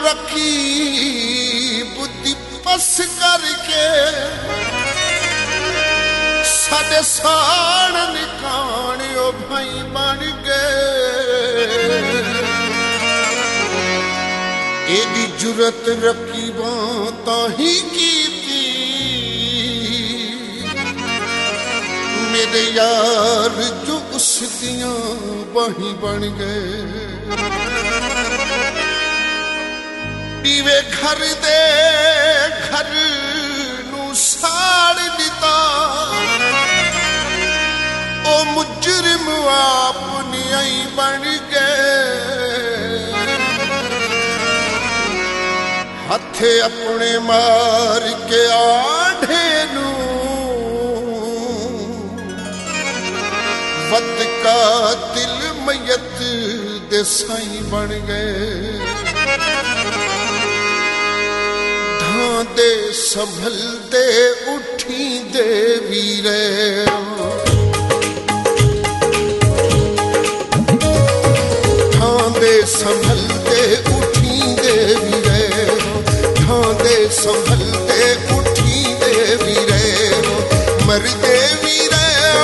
रखी बुद्धि पस करके साडे साण निकाण ओ भाई बन गए एदी जुरत रकीबां ताही कीती मेरे यार जो उस दियां बाही बन गए पीवे घर दे घर नू साड़ दिता ओ मुजरिम आप नियाई बन गए हथे अपने मार के आढ़े नू वत का दिल मैयत दे साई बन गए धांदे संभल दे उठी दे वीरे धांदे संभल दे उठी दे वीरे धांदे संभल दे उठी दे वीरे मर दे वीरे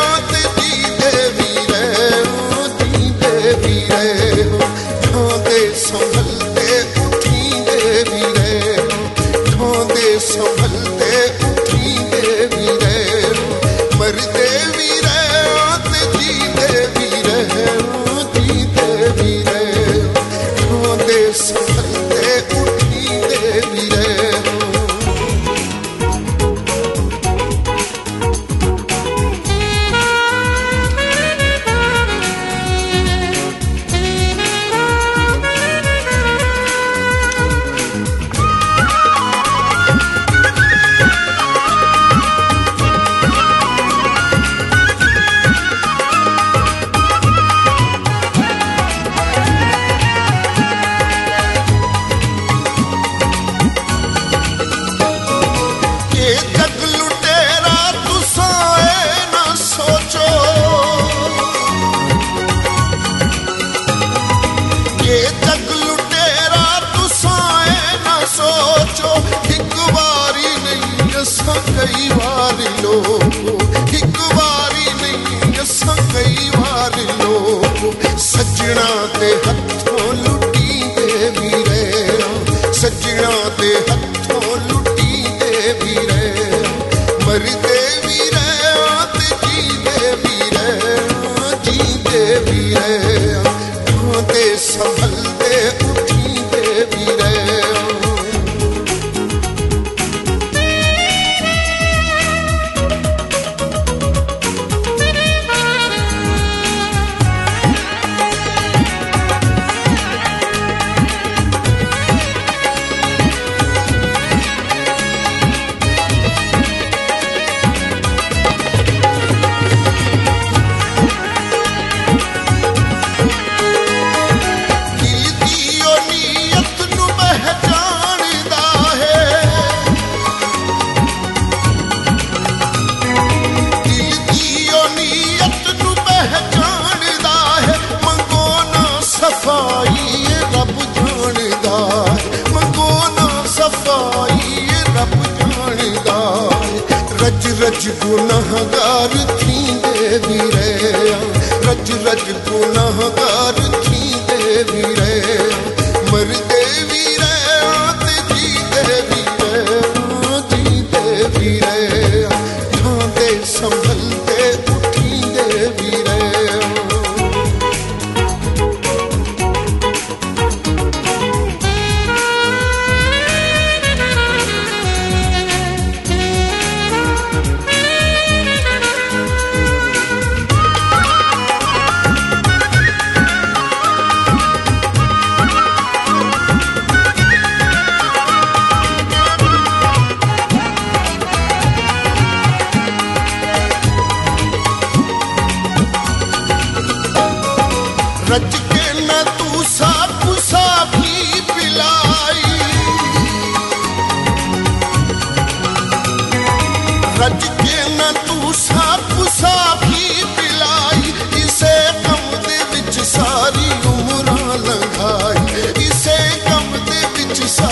संभलते उठी दे वीरे ढोंदे संभलते उठी दे वीरे मरदे वीरे ते जीते वीरे जीते वीरे ढोंदे संभलते उठी दे वीरे कई बारी लोग एक बारी नहीं असां कई बारी लोग सजना ते हथों लुटी दे वीरे सजना ते हथों लुटी दे वीरे मरदे वीरे ते जीते वीरे जीते वीरे ढोंदे संभलते उठी दे वीरे रज रज गुनाहगार थी दे वीरे रज रज गुनाहगार थी दे वीरे मरदे वीरे ते जीते वीरे जीते वीरे ढोंदे संभलते उठी दे वीरे रज के न तू साकु साफी पिलाई रज के न तू साकु साफी पिलाई इसे कम दे विच सारी उम्र लंघाई इसे कम दे विच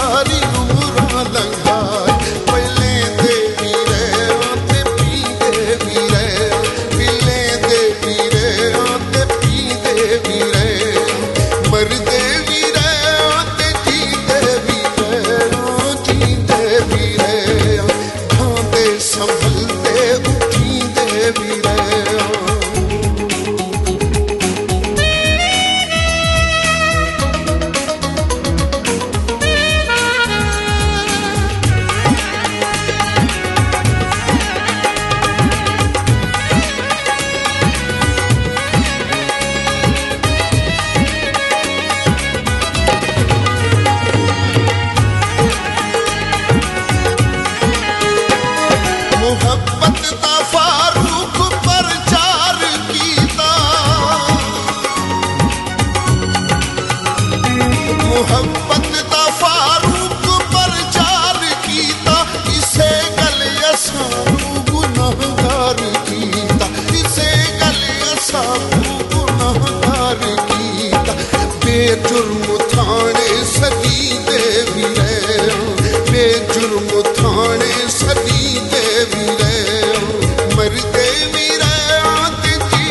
बेजुर्म थाने सदी दे वीरे बेजुर्म थाने सदी दे वीरे मरदे वीरे आते जी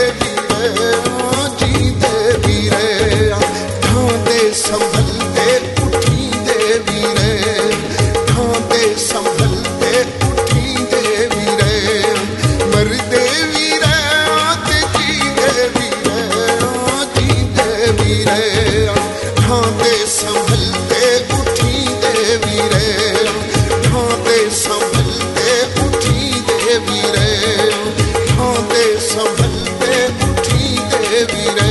दे वीरे ढांदे संभलते उठी दे वीरे ढांदे संभलते उठी दे वीरे मरदे वीरे आते जी दे वीरे ढांदे संभलते उठी दे वीरे ढांदे संभलते उठी दे वीरे ढांदे संभलते उठी दे वीरे